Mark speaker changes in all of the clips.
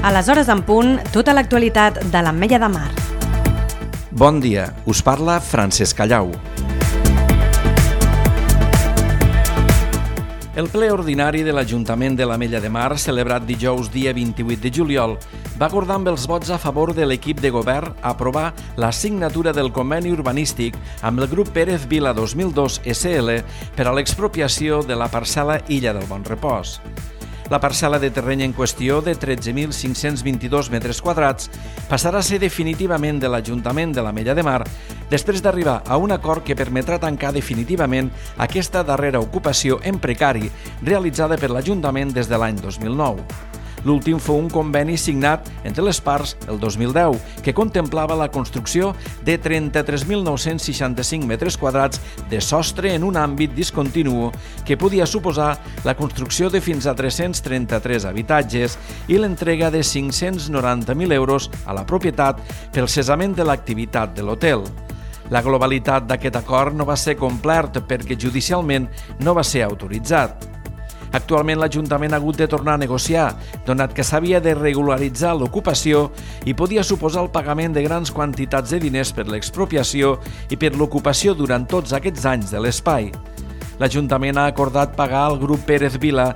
Speaker 1: A les hores en punt, tota l'actualitat de l'Ametlla de Mar.
Speaker 2: Bon dia, us parla Francesc Callau. El ple ordinari de l'Ajuntament de l'Ametlla de Mar, celebrat dijous dia 28 de juliol, va acordar amb els vots a favor de l'equip de govern aprovar la signatura del conveni urbanístic amb el grup Pérez Vila 2002 SL per a l'expropiació de la parcel·la Illa del Bon Repòs. La parcel·la de terreny en qüestió, de 13.522 metres quadrats, passarà a ser definitivament de l'Ajuntament de l'Ametlla de Mar després d'arribar a un acord que permetrà tancar definitivament aquesta darrera ocupació en precari realitzada per l'Ajuntament des de l'any 2009. L'últim fou un conveni signat entre les parts el 2010, que contemplava la construcció de 33.965 metres quadrats de sostre en un àmbit discontinu que podia suposar la construcció de fins a 333 habitatges i l'entrega de 590.000 euros a la propietat pel cessament de l'activitat de l'hotel. La globalitat d'aquest acord no va ser complert perquè judicialment no va ser autoritzat. Actualment l'Ajuntament ha hagut de tornar a negociar, donat que s'havia de regularitzar l'ocupació i podia suposar el pagament de grans quantitats de diners per l'expropiació i per l'ocupació durant tots aquests anys de l'espai. L'Ajuntament ha acordat pagar al grup Pérez Vila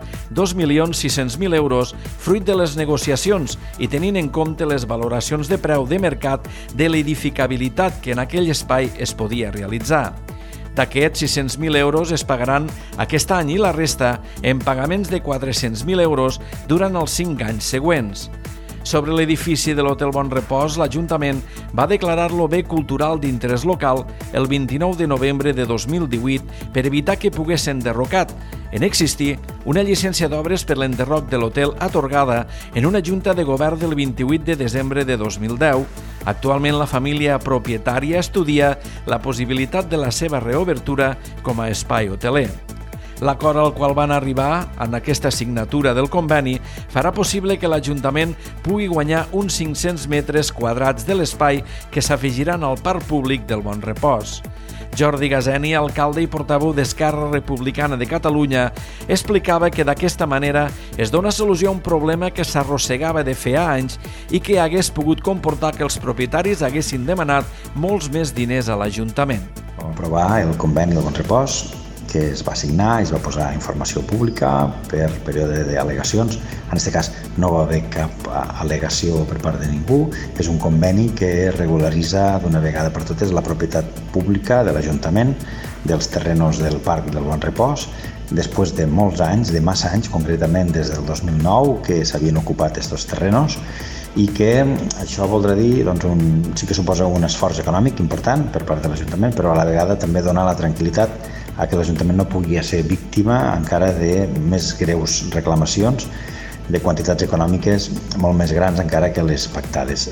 Speaker 2: 2.600.000 euros fruit de les negociacions i tenint en compte les valoracions de preu de mercat de l'edificabilitat que en aquell espai es podia realitzar. D'aquests 600.000 euros es pagaran aquest any i la resta en pagaments de 400.000 euros durant els 5 anys següents. Sobre l'edifici de l'Hotel Bon Repòs, l'Ajuntament va declarar-lo bé cultural d'interès local el 29 de novembre de 2018 per evitar que pogués ser enderrocat, en existir una llicència d'obres per l'enderroc de l'hotel atorgada en una junta de govern del 28 de desembre de 2010. Actualment la família propietària estudia la possibilitat de la seva reobertura com a espai hoteler. L'acord al qual van arribar en aquesta signatura del conveni farà possible que l'Ajuntament pugui guanyar uns 500 metres quadrats de l'espai que s'afegiran al parc públic del Bon Repòs. Jordi Gazeni, alcalde i portaveu d'Esquerra Republicana de Catalunya, explicava que d'aquesta manera es dona solució a un problema que s'arrossegava de feia anys i que hagués pogut comportar que els propietaris haguessin demanat molts més diners a l'Ajuntament.
Speaker 3: Vam aprovar el conveni del Bon Repòs, que es va signar i es va posar informació pública per període d'al·legacions. En aquest cas no va haver cap al·legació per part de ningú. És un conveni que regularitza d'una vegada per totes la propietat pública de l'Ajuntament dels terrenos del Parc del Bon Repòs, després de molts anys, de massa anys, concretament des del 2009, que s'havien ocupat aquests terrenos, i que això voldrà dir, sí que suposa un esforç econòmic important per part de l'Ajuntament, però a la vegada també donar la tranquil·litat a que l'Ajuntament no pugui ser víctima encara de més greus reclamacions de quantitats econòmiques molt més grans encara que les pactades.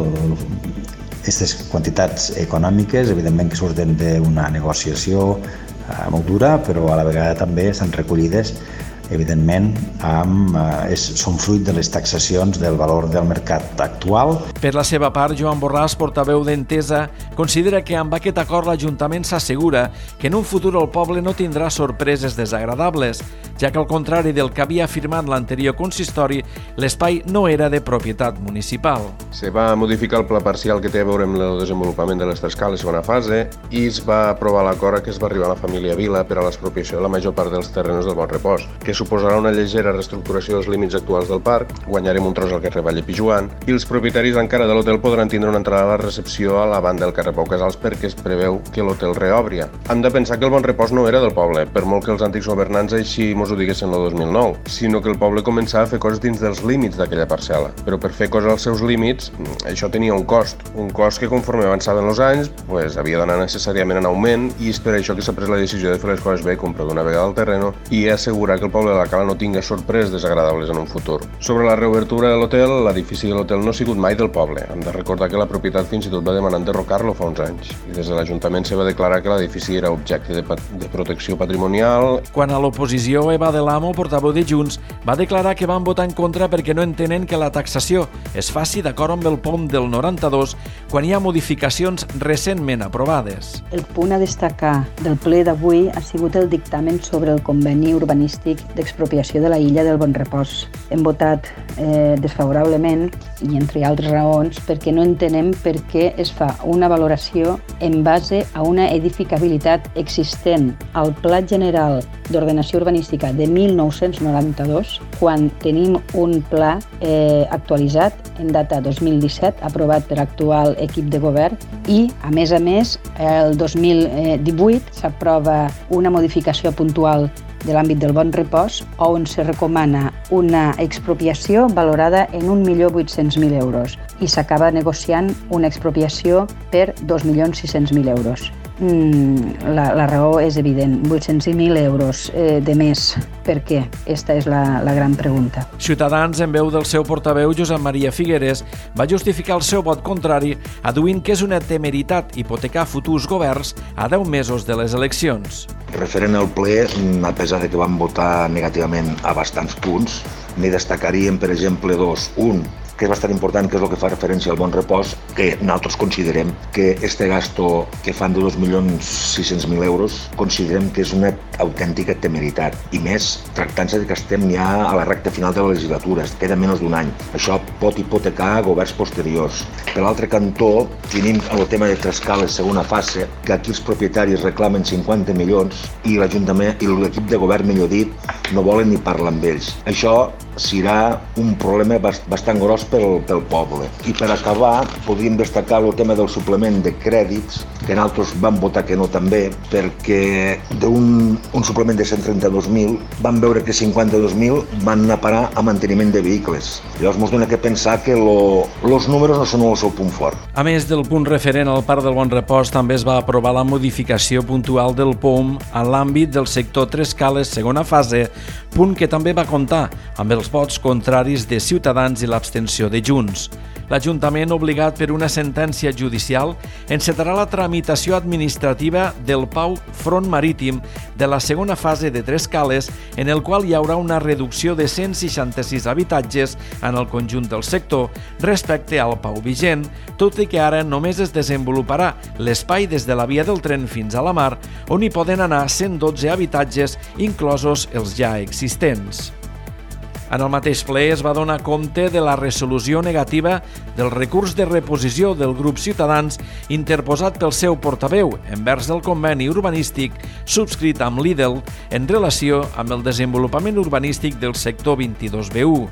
Speaker 3: Aquestes quantitats econòmiques, evidentment que surten d'una negociació molt dura, però a la vegada també estan recollides evidentment són fruit de les taxacions del valor del mercat actual.
Speaker 2: Per la seva part, Joan Borràs, portaveu d'Entesa, considera que amb aquest acord l'Ajuntament s'assegura que en un futur el poble no tindrà sorpreses desagradables, ja que al contrari del que havia afirmat l'anterior consistori, l'espai no era de propietat municipal.
Speaker 4: Se va modificar el pla parcial que té a veure amb el desenvolupament de les Trescales segona fase i es va aprovar l'acord a què es va arribar a la família Vila per a l'expropiació de la major part dels terrenys del Bon Repòs, que suposarà una lleugera reestructuració dels límits actuals del parc, guanyarem un tros al carrer Valle Pijuan i els propietaris encara de l'hotel podran tindre una entrada a la recepció a la banda del carrer Pau Casals perquè es preveu que l'hotel reobria. Hem de pensar que el Bon Repòs no era del poble, per molt que els antics governants així mos ho diguessin el 2009, sinó que el poble començava a fer coses dins dels límits d'aquella parcel·la. Però per fer coses als seus límits, això tenia un cost que conforme avançaven els anys havia d'anar necessàriament en augment i és per això que s'ha pres la decisió de fer les coses bé, comprar d'una vegada el terreno i assegurar que el poble de la no tinga sorpreses desagradables en un futur. Sobre la reobertura de l'hotel, l'edifici de l'hotel no ha sigut mai del poble. Hem de recordar que la propietat fins i tot va demanar enderrocar-lo fa uns anys i des de l'Ajuntament se va declarar que l'edifici era objecte de protecció patrimonial.
Speaker 2: Quan a l'oposició, Eva de l'Amo, portaveu de Junts, va declarar que van votar en contra perquè no entenen que la taxació es faci d'acord amb el POM del 92 quan hi ha modificacions recentment aprovades.
Speaker 5: El punt a destacar del ple d'avui ha sigut el dictamen sobre el conveni urbanístic d'expropiació de la illa del Bonrepòs. Hem votat desfavorablement i entre altres raons perquè no entenem per què es fa una valoració en base a una edificabilitat existent al Pla General d'Ordenació Urbanística de 1992 quan tenim un pla actualitzat en data 2017 aprovat per l'actual equip de govern i, a més, el 2018 s'aprova una modificació puntual de l'àmbit del Bonrepòs on se recomana una expropiació valorada en 1.800.000 euros i s'acaba negociant una expropiació per 2.600.000 euros. La raó és evident, 800.000 euros de més. Per què? Esta és la gran pregunta.
Speaker 2: Ciutadans, en veu del seu portaveu, Josep Maria Figueres, va justificar el seu vot contrari, aduint que és una temeritat hipotecar futurs governs a 10 mesos de les eleccions.
Speaker 6: Referent al ple, a pesar de que vam votar negativament a bastants punts, n'hi destacaríem, per exemple, dos. Un, que és bastant important, que és el que fa referència al Bonrepòs, que nosaltres considerem que este gasto que fan de 2.600.000 euros considerem que és una autèntica temeritat. I més, tractant-se que estem ja a la recta final de la legislatura, queda menys d'un any. Això pot hipotecar governs posteriors. Per l'altre cantó, tenim el tema de Trescales, segona fase, que aquí els propietaris reclamen 50 milions i l'Ajuntament i l'equip de govern, millor dit, no volen ni parlar amb ells. Això serà un problema bastant gros pel poble. I per acabar, podríem destacar el tema del suplement de crèdits, que nosaltres vam votar que no també, perquè d'un suplement de 132.000 vam veure que 52.000 van anar a parar a manteniment de vehicles. Llavors ens dona que pensar que els números no són el seu punt fort.
Speaker 2: A més del punt referent al Parc del Bonrepòs, també es va aprovar la modificació puntual del POM en l'àmbit del sector Trescales, segona fase, punt que també va comptar amb els vots contraris de Ciutadans i l'abstenció de Junts. L'Ajuntament, obligat per una sentència judicial, encetarà la tramitació administrativa del PAU Front Marítim de la segona fase de Trescales, en el qual hi haurà una reducció de 166 habitatges en el conjunt del sector respecte al PAU vigent, tot i que ara només es desenvoluparà l'espai des de la via del tren fins a la mar, on hi poden anar 112 habitatges, inclosos els ja existents. En el mateix ple es va donar compte de la resolució negativa del recurs de reposició del grup Ciutadans interposat pel seu portaveu envers el conveni urbanístic subscrit amb Lidl en relació amb el desenvolupament urbanístic del sector 22B1.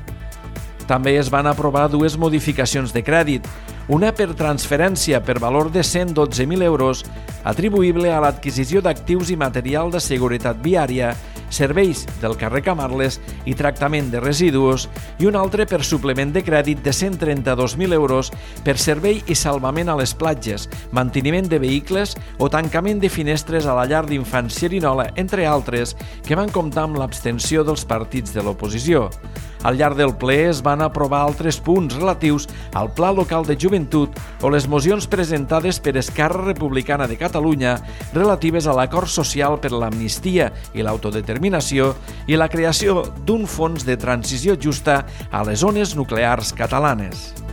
Speaker 2: També es van aprovar dues modificacions de crèdit, una per transferència per valor de 112.000 euros atribuïble a l'adquisició d'actius i material de seguretat viària, serveis del carrer Camarles i tractament de residus, i un altre per suplement de crèdit de 132.000 euros per servei i salvament a les platges, manteniment de vehicles o tancament de finestres a la llar d'infants Xerinola, entre altres, que van comptar amb l'abstenció dels partits de l'oposició. Al llarg del ple es van aprovar altres punts relatius al Pla Local de Joventut o les mocions presentades per Esquerra Republicana de Catalunya relatives a l'acord social per l'amnistia i l'autodeterminació i la creació d'un fons de transició justa a les zones nuclears catalanes.